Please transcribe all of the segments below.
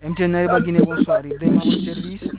MTN Nariba Guinée, bonsoir. Ibrahim à votre service.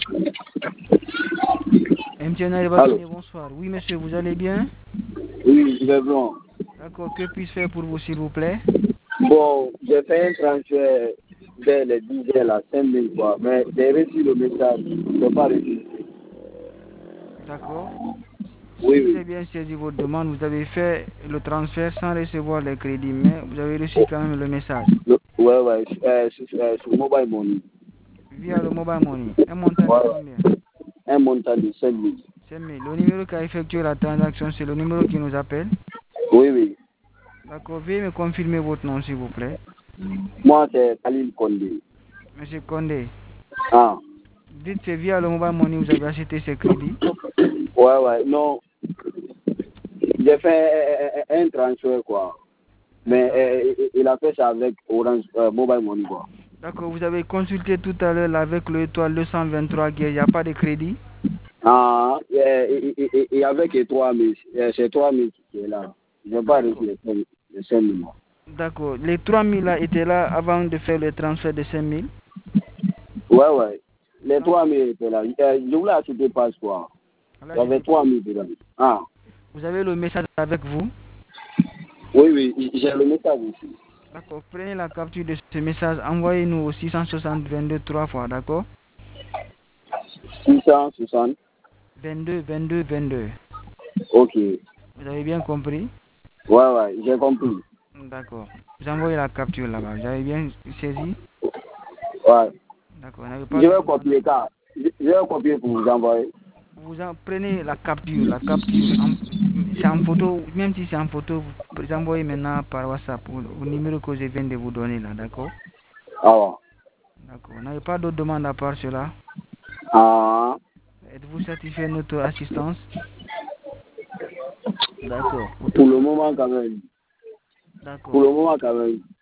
MTN Nariba Allô? Guinée, bonsoir. Oui, monsieur, vous allez bien? Oui, je vais bien. D'accord, que puis-je faire pour vous, s'il vous plaît? Bon, j'ai fait un transfert vers les 10 heures, là, 5 000 quoi, mais j'ai reçu le message, je n'ai pas reçu. D'accord. Oui, Si j'ai oui. bien saisi votre demande, vous avez fait le transfert sans recevoir les crédits, mais vous avez reçu quand même le message Ouais, ouais, sur Mobile Money. via le mobile money. Un montant de Ouais, combien? un montant de 5 000. 5 000. Le numéro qui a effectué la transaction, c'est le numéro qui nous appelle. Oui, oui. D'accord. Veuillez me confirmer votre nom, s'il vous plaît. Moi, c'est Khalil Kondé. Monsieur Condé, Ah, dites c'est via le mobile money que vous avez acheté ces crédits. ouais, ouais, non, j'ai fait un transfert, quoi. Un Mais transfert. il a fait ça avec Orange Mobile Money, quoi. D'accord. Vous avez consulté tout à l'heure là, avec le étoile 223 il n'y a pas de crédit. Ah, et avec les 3 000, c'est 3 000 qui est là. Je n'ai pas reçu D'accord. les 5 000. D'accord. Les 3 000 là étaient là avant de faire le transfert de 5 000. Ouais, ouais. Les Quand 3 000 étaient là. Je voulais acheter passeport. là, Il y avait j'étais 3 pas. 000 dedans. Ah, Vous avez le message avec vous. oui, oui, j'ai le message ici. D'accord. Prenez la capture de ce message. Envoyez-nous au 660 22 3 fois. D'accord. 660. 22 22 22. Ok. Vous avez bien compris? Ouais, ouais, j'ai compris. D'accord. Vous envoyez la capture là-bas. Vous avez bien saisi? Ouais. D'accord. Vous n'avez Je pas de vais demande à copier part. ça. Je vais copier pour vous envoyer. Vous en prenez la capture. La capture. C'est en photo. Même si c'est en photo, vous envoyez maintenant par WhatsApp au numéro que je viens de vous donner là. D'accord? Ah, ouais. D'accord. Vous n'avez pas d'autres demandes à part cela? Ah, Êtes-vous satisfait de notre assistance? D'accord. Pour pour toute le autre moment, demande? quand même. Pour D'accord. le moment, quand même.